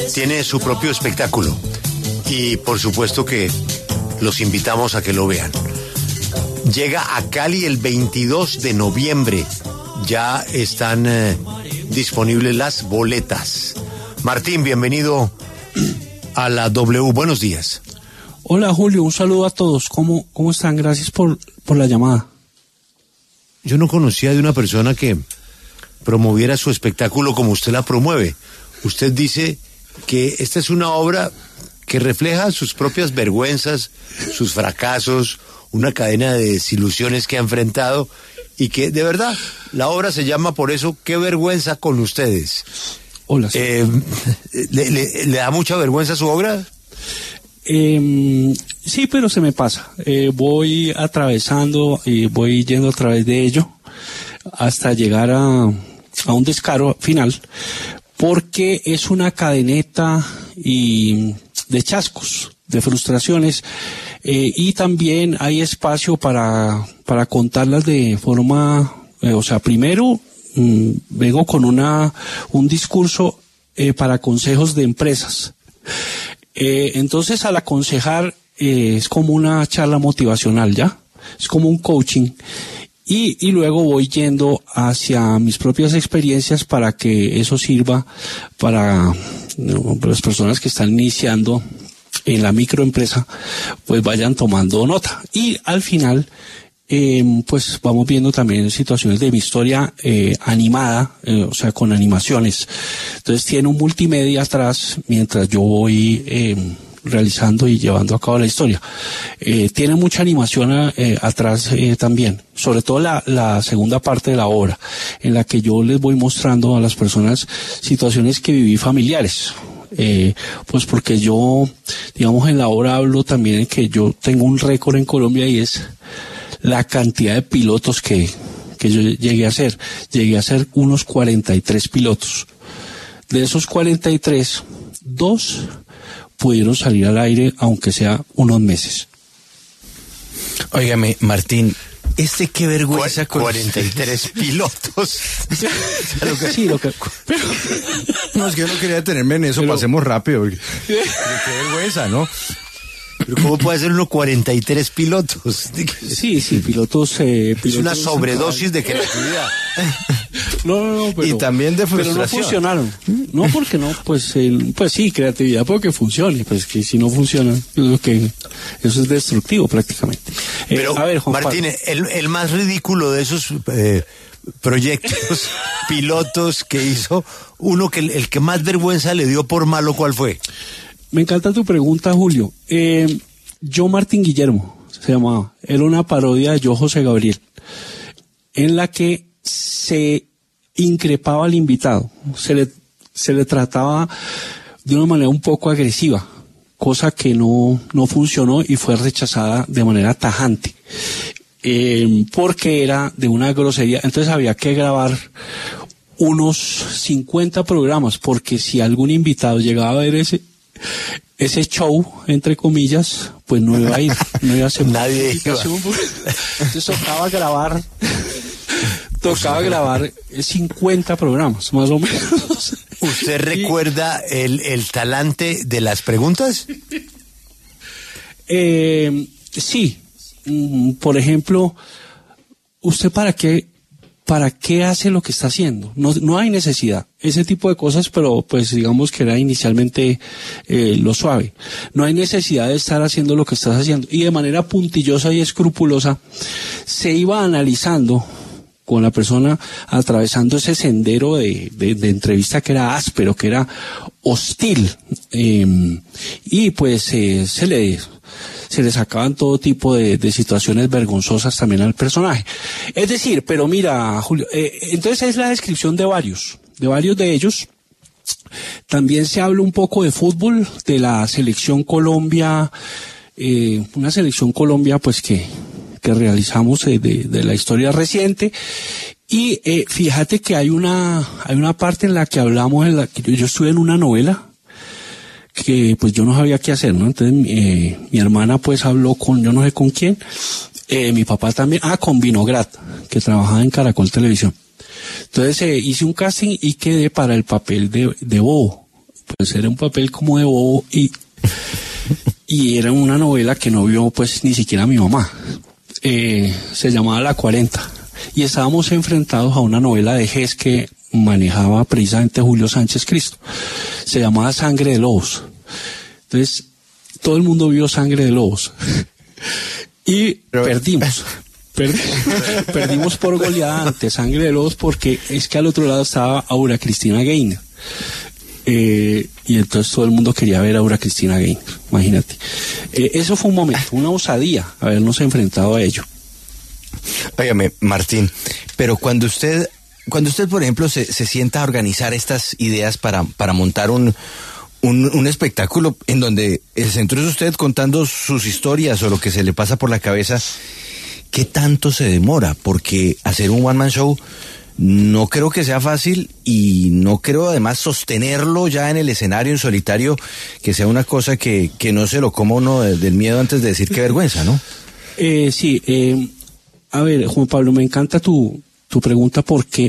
tiene su propio espectáculo y por supuesto que los invitamos a que lo vean. Llega a Cali el 22 de noviembre. Ya están disponibles las boletas. Martín, bienvenido a la W. Buenos días. Hola Julio, un saludo a todos. ¿Cómo están? Gracias por la llamada. Yo no conocía de una persona que promoviera su espectáculo como usted la promueve. Usted dice que esta es una obra que refleja sus propias vergüenzas, sus fracasos, una cadena de desilusiones que ha enfrentado y que, de verdad, la obra se llama por eso Qué vergüenza con ustedes. Hola. Sí. ¿Le da mucha vergüenza su obra? Sí, pero se me pasa. Voy atravesando y voy yendo a través de ello hasta llegar a un descaro final, porque es una cadeneta de chascos, de frustraciones, y también hay espacio para contarlas de forma, primero vengo con un discurso para consejos de empresas. Entonces al aconsejar es como una charla motivacional, ¿ya? Es como un coaching y luego voy yendo hacia mis propias experiencias para que eso sirva para las personas que están iniciando en la microempresa, pues vayan tomando nota. Y al final pues vamos viendo también situaciones de mi historia animada, con animaciones. Entonces tiene un multimedia atrás mientras yo voy realizando y llevando a cabo la historia. Tiene mucha animación atrás también, sobre todo la segunda parte de la obra, en la que yo les voy mostrando a las personas situaciones que viví familiares. Pues porque yo, digamos, en la obra hablo también de que yo tengo un récord en Colombia y es la cantidad de pilotos que yo llegué a hacer. Llegué a hacer unos 43 pilotos. De esos 43, 2 pudieron salir al aire, aunque sea unos meses. Óigame, Martín, qué vergüenza con 43 pilotos. Sí, pero... No, es que yo no quería detenerme en eso, pero... pasemos rápido. Porque... qué vergüenza, ¿no? Pero ¿cómo puede ser uno 43 pilotos? Sí, pilotos... Es una sobredosis de creatividad. No, pero... Y también de frustración. Pero no funcionaron. No, porque no, pues sí, creatividad, porque funcione. Pues que si no funciona, eso es destructivo prácticamente. Pero, a ver, Juan Martín, el más ridículo de esos proyectos pilotos que hizo, el que más vergüenza le dio por malo, ¿cuál fue? Me encanta tu pregunta, Julio. Yo Martín Guillermo se llamaba. Era una parodia de Yo José Gabriel, en la que se increpaba al invitado, se le trataba de una manera un poco agresiva, cosa que no funcionó y fue rechazada de manera tajante, porque era de una grosería. Entonces había que grabar unos 50 programas, porque si algún invitado llegaba a ver ese show, entre comillas, pues no iba a ir, no iba a hacer nadie iba. Entonces tocaba grabar 50 programas, más o menos. ¿Usted recuerda el talante de las preguntas? Sí. Por ejemplo, ¿usted para qué hace lo que está haciendo? No hay necesidad. Ese tipo de cosas, pero pues digamos que era inicialmente lo suave. No hay necesidad de estar haciendo lo que estás haciendo. Y de manera puntillosa y escrupulosa se iba analizando con la persona, atravesando ese sendero de entrevista que era áspero, que era hostil. Y pues se le sacaban todo tipo de situaciones vergonzosas también al personaje. Es decir, pero mira, Julio, entonces es la descripción de varios de ellos. También se habla un poco de fútbol, de la selección Colombia, una selección Colombia pues que realizamos de la historia reciente. Y fíjate que hay una parte en la que hablamos, en la que yo estuve en una novela que pues yo no sabía qué hacer, ¿no? Entonces mi hermana pues habló con yo no sé con quién, mi papá también, con Vinograd, que trabajaba en Caracol Televisión. Entonces hice un casting y quedé para el papel de Bobo. pues era un papel como de bobo y era una novela que no vio pues ni siquiera mi mamá. Se llamaba La 40 y estábamos enfrentados a una novela de Hess que manejaba precisamente Julio Sánchez Cristo. Se llamaba Sangre de Lobos. Entonces, todo el mundo vio Sangre de Lobos. Y perdimos. Perdimos por goleada ante Sangre de Lobos porque es que al otro lado estaba Aura Cristina Gaynor. Y entonces todo el mundo quería ver a Aura Cristina Gaynor, imagínate. Eso fue un momento, una osadía, habernos enfrentado a ello. Óigame, Martín, pero cuando usted, por ejemplo, se sienta a organizar estas ideas para montar un espectáculo en donde el centro es usted contando sus historias o lo que se le pasa por la cabeza, ¿qué tanto se demora? Porque hacer un one man show no creo que sea fácil y no creo además sostenerlo ya en el escenario en solitario, que sea una cosa que no se lo coma uno del miedo antes de decir qué vergüenza, ¿no? Sí, a ver, Juan Pablo, me encanta tu pregunta. ¿Por qué?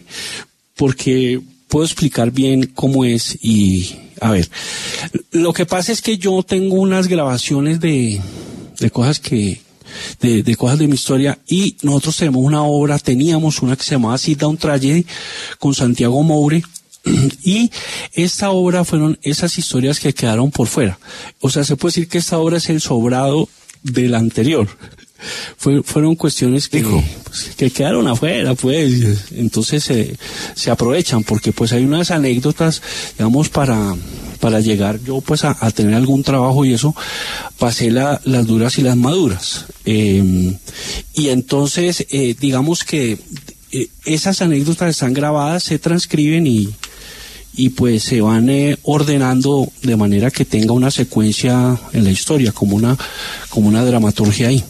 Porque puedo explicar bien cómo es y, a ver, lo que pasa es que yo tengo unas grabaciones de cosas de cosas de mi historia y nosotros teníamos una que se llamaba Sit Down Tragedy con Santiago Moure y esta obra fueron esas historias que quedaron por fuera. O sea, se puede decir que esta obra es el sobrado de la anterior. Fueron cuestiones que quedaron afuera, pues. Entonces se aprovechan porque pues hay unas anécdotas, digamos, para llegar yo pues a tener algún trabajo y eso, pasé las duras y las maduras. Y entonces, digamos que esas anécdotas están grabadas, se transcriben y pues se van ordenando de manera que tenga una secuencia en la historia, como una dramaturgia ahí.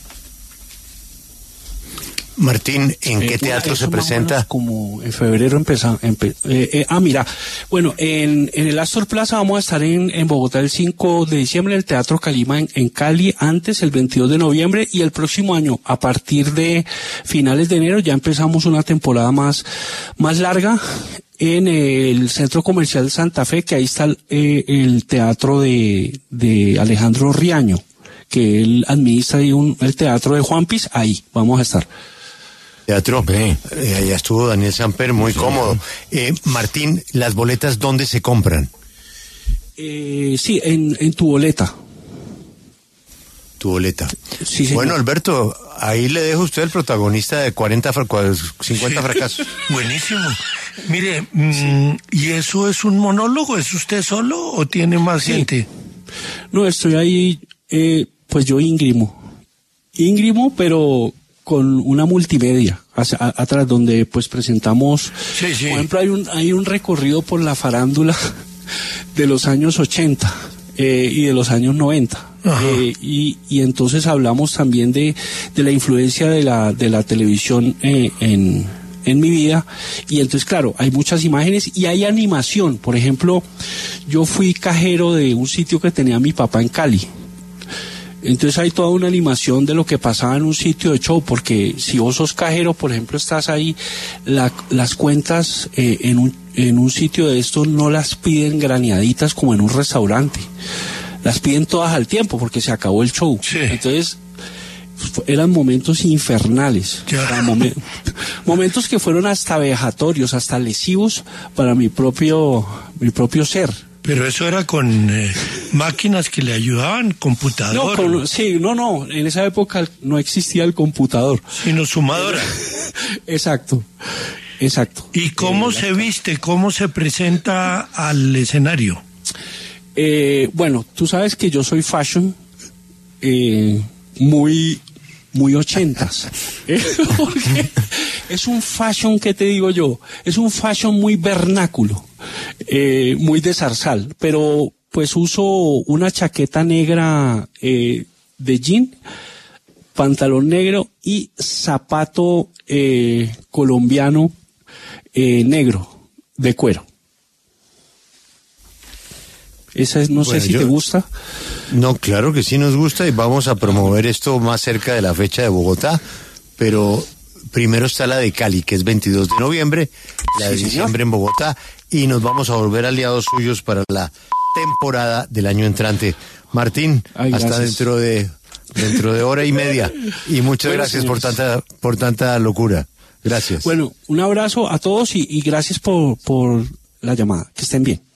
Martín, ¿en qué teatro se presenta? Como en febrero mira, bueno, en el Astor Plaza vamos a estar en Bogotá el 5 de diciembre, en el Teatro Calima en Cali, antes el 22 de noviembre, y el próximo año, a partir de finales de enero, ya empezamos una temporada más larga en el Centro Comercial Santa Fe, que ahí está el teatro de Alejandro Riaño, que él administra ahí el teatro de Juan Piz, ahí vamos a estar. Teatro, allá estuvo Daniel Samper, muy cómodo. Martín, ¿las boletas dónde se compran? Sí, en tu boleta. Tu boleta. Sí, señor. Bueno, Alberto, ahí le dejo a usted el protagonista de 50 fracasos. Buenísimo. Mire, ¿y eso es un monólogo? ¿Es usted solo o tiene más gente? No, estoy ahí, pues yo íngrimo, pero con una multimedia atrás donde pues presentamos, sí. Por ejemplo, hay un recorrido por la farándula de los años 80 y de los años 90. Y entonces hablamos también de la influencia de la televisión en mi vida, y entonces claro, hay muchas imágenes y hay animación. Por ejemplo, yo fui cajero de un sitio que tenía mi papá en Cali. Entonces hay toda una animación de lo que pasaba en un sitio de show, porque si vos sos cajero, por ejemplo, estás ahí, las cuentas en un sitio de estos no las piden graneaditas como en un restaurante, las piden todas al tiempo porque se acabó el show. Sí. Entonces eran momentos infernales, momentos que fueron hasta vejatorios, hasta lesivos para mi propio ser. Pero eso era con máquinas que le ayudaban, computador. No, en esa época no existía el computador. Sino sumadora. Exacto. ¿Y cómo se viste? ¿Cómo se presenta al escenario? Bueno, tú sabes que yo soy fashion, muy 80s. Porque es un fashion, ¿qué te digo yo? Es un fashion muy vernáculo, muy de zarzal, pero pues uso una chaqueta negra de jean, pantalón negro y zapato colombiano negro de cuero. Esa es, no sé si te gusta. No, claro que sí nos gusta y vamos a promover esto más cerca de la fecha de Bogotá, pero primero está la de Cali, que es 22 de noviembre, la de diciembre en Bogotá. y nos vamos a volver aliados suyos para la temporada del año entrante. Martín, Ay, hasta gracias. dentro de hora y media. Y muchas Bueno, gracias señores. por tanta locura. Gracias. Bueno, un abrazo a todos y gracias por la llamada. Que estén bien.